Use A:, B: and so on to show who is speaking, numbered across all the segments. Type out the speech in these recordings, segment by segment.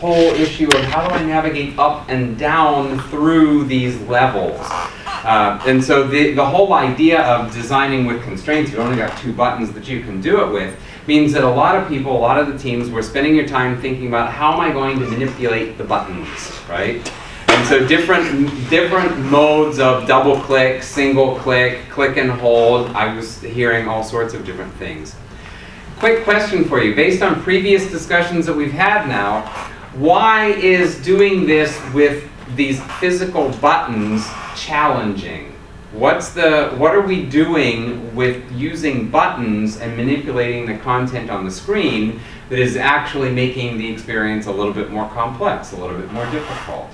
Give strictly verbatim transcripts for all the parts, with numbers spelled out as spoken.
A: whole issue of how do I navigate up and down through these levels. Uh, and so the, the whole idea of designing with constraints, you've only got two buttons that you can do it with, means that a lot of people, a lot of the teams, were spending your time thinking about how am I going to manipulate the buttons, right? And so different, different modes of double click, single click, click and hold, I was hearing all sorts of different things. Quick question for you, based on previous discussions that we've had now, why is doing this with these physical buttons challenging? What's the, what are we doing with using buttons and manipulating the content on the screen that is actually making the experience a little bit more complex, a little bit more difficult?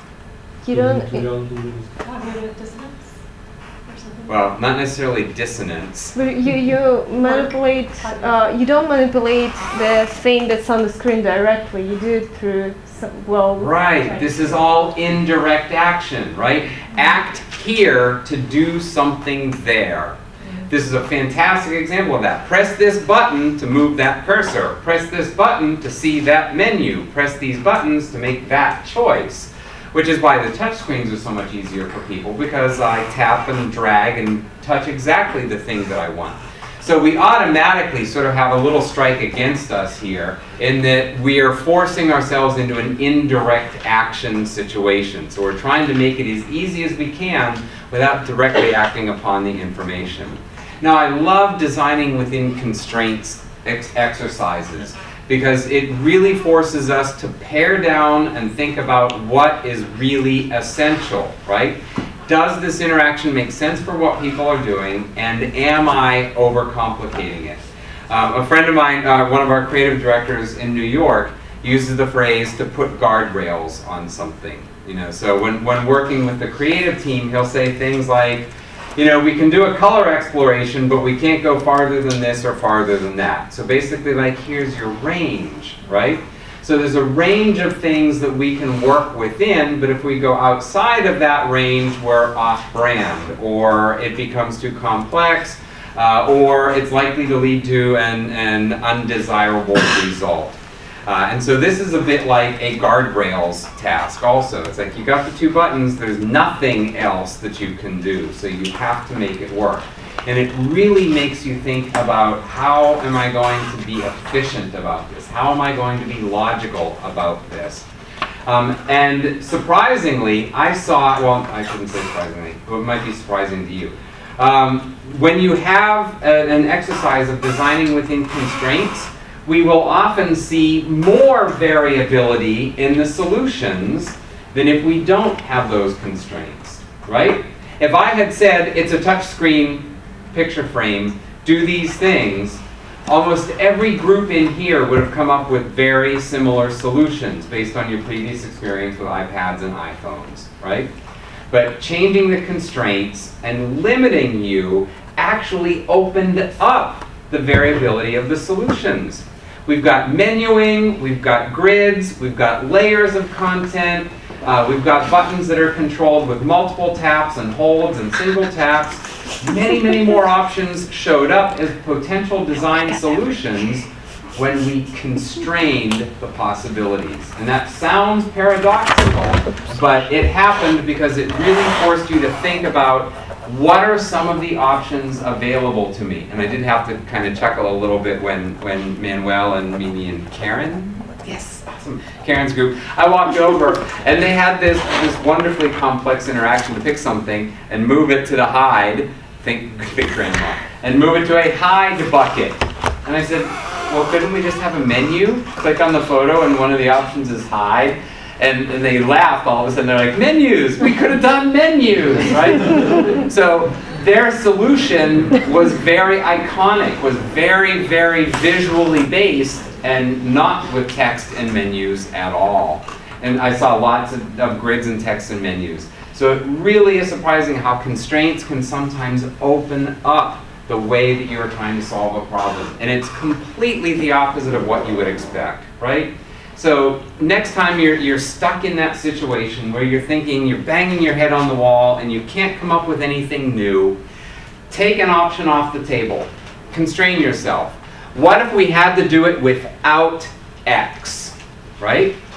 B: You don't...
C: Cognitive dissonance or something?
A: Well, not necessarily dissonance.
B: But you, you manipulate, uh, you don't manipulate the thing that's on the screen directly. You do it through, some, well...
A: Right, this is all indirect action, right? Act here to do something there. This is a fantastic example of that. Press this button to move that cursor. Press this button to see that menu. Press these buttons to make that choice. Which is why the touch screens are so much easier for people, because I tap and drag and touch exactly the thing that I want. So we automatically sort of have a little strike against us here in that we are forcing ourselves into an indirect action situation. So we're trying to make it as easy as we can without directly acting upon the information. Now I love designing within constraints ex exercises, because it really forces us to pare down and think about what is really essential, right? Does this interaction make sense for what people are doing, and am I overcomplicating it? Um, a friend of mine, uh, one of our creative directors in New York, uses the phrase to put guardrails on something. You know, so when, when working with the creative team, he'll say things like, you know, we can do a color exploration, but we can't go farther than this or farther than that. So basically, like, here's your range, right? So there's a range of things that we can work within, but if we go outside of that range, we're off-brand, or it becomes too complex, uh, or it's likely to lead to an, an undesirable result. Uh, and so this is a bit like a guardrails task also. It's like you got the two buttons, there's nothing else that you can do, so you have to make it work. And it really makes you think about, how am I going to be efficient about this? How am I going to be logical about this? Um, and surprisingly, I saw, well, I shouldn't say surprisingly, but it might be surprising to you. Um, when you have a, an exercise of designing within constraints, we will often see more variability in the solutions than if we don't have those constraints, right? If I had said, it's a touch screen picture frame, do these things, almost every group in here would have come up with very similar solutions based on your previous experience with iPads and iPhones, right? But changing the constraints and limiting you actually opened up the variability of the solutions. We've got menuing, we've got grids, we've got layers of content, uh, we've got buttons that are controlled with multiple taps and holds and single taps. Many, many more options showed up as potential design solutions when we constrained the possibilities. And that sounds paradoxical, but it happened because it really forced you to think about, what are some of the options available to me? And I did have to kind of chuckle a little bit when, when Manuel and Mimi and Karen, yes, awesome, Karen's group, I walked over and they had this, this wonderfully complex interaction to pick something and move it to the hide, think, think grandma, and move it to a hide bucket. And I said, well, couldn't we just have a menu? Click on the photo and one of the options is hide. And, and they laughed all of a sudden. They're like, menus! We could have done menus, right? So their solution was very iconic, was very, very visually based, and not with text and menus at all. And I saw lots of, of grids and text and menus. So it really is surprising how constraints can sometimes open up the way that you're trying to solve a problem. And it's completely the opposite of what you would expect, right? So next time you're, you're stuck in that situation where you're thinking, you're banging your head on the wall and you can't come up with anything new, take an option off the table. Constrain yourself. What if we had to do it without X, right?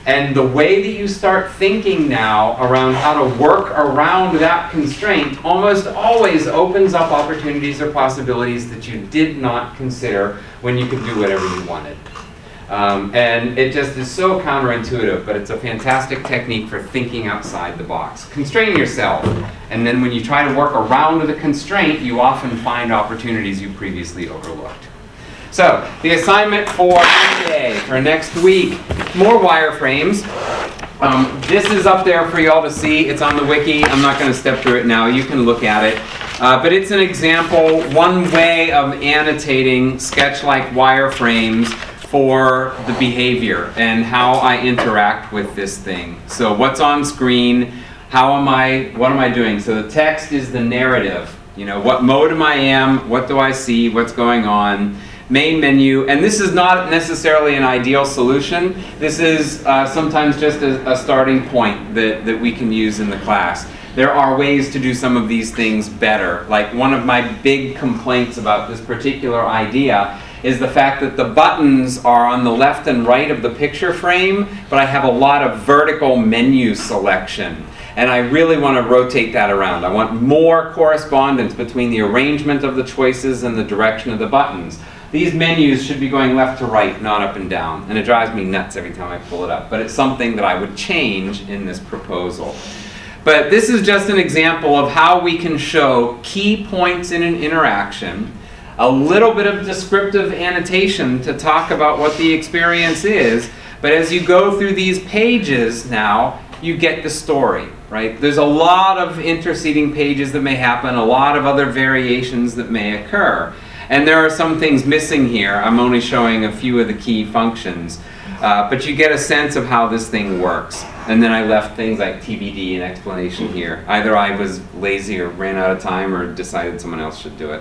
A: And the way that you start thinking now around how to work around that constraint almost always opens up opportunities or possibilities that you did not consider when you could do whatever you wanted. Um, and it just is so counterintuitive, but it's a fantastic technique for thinking outside the box. Constrain yourself, and then when you try to work around the constraint, you often find opportunities you previously overlooked. So, the assignment for Monday, for next week, more wireframes. Um, this is up there for you all to see. It's on the wiki. I'm not going to step through it now. You can look at it. Uh, but it's an example, one way of annotating sketch-like wireframes for the behavior and how I interact with this thing. So what's on screen? How am I, what am I doing? So the text is the narrative. You know, what mode am I in? What do I see? What's going on? Main menu, and this is not necessarily an ideal solution. This is uh, sometimes just a, a starting point that, that we can use in the class. There are ways to do some of these things better. Like one of my big complaints about this particular idea is the fact that the buttons are on the left and right of the picture frame, but I have a lot of vertical menu selection. And I really want to rotate that around. I want more correspondence between the arrangement of the choices and the direction of the buttons. These menus should be going left to right, not up and down. And it drives me nuts every time I pull it up. But it's something that I would change in this proposal. But this is just an example of how we can show key points in an interaction, a little bit of descriptive annotation to talk about what the experience is. But as you go through these pages now, you get the story, right? There's a lot of interceding pages that may happen, a lot of other variations that may occur. And there are some things missing here. I'm only showing a few of the key functions. Uh, but you get a sense of how this thing works. And then I left things like T B D and explanation here. Either I was lazy or ran out of time or decided someone else should do it.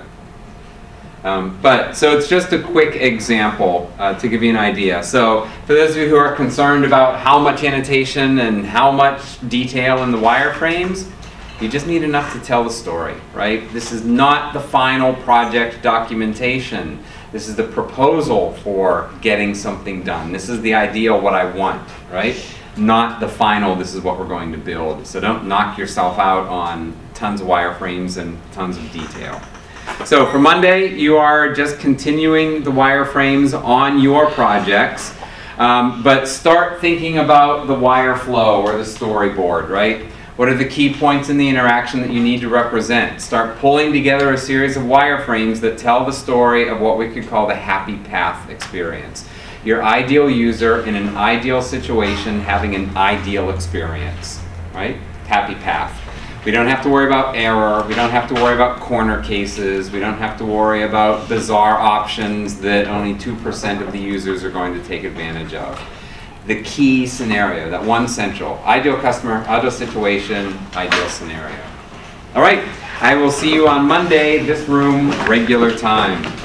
A: Um, but, so it's just a quick example uh, to give you an idea. So, for those of you who are concerned about how much annotation and how much detail in the wireframes, you just need enough to tell the story, right? This is not the final project documentation. This is the proposal for getting something done. This is the ideal, what I want, right? Not the final, this is what we're going to build. So don't knock yourself out on tons of wireframes and tons of detail. So for Monday, you are just continuing the wireframes on your projects, um, but start thinking about the wire flow or the storyboard, right? What are the key points in the interaction that you need to represent? Start pulling together a series of wireframes that tell the story of what we could call the happy path experience. Your ideal user in an ideal situation having an ideal experience, right? Happy path. We don't have to worry about error. We don't have to worry about corner cases. We don't have to worry about bizarre options that only two percent of the users are going to take advantage of. The key scenario, that one central, ideal customer, ideal situation, ideal scenario. All right, I will see you on Monday, this room, regular time.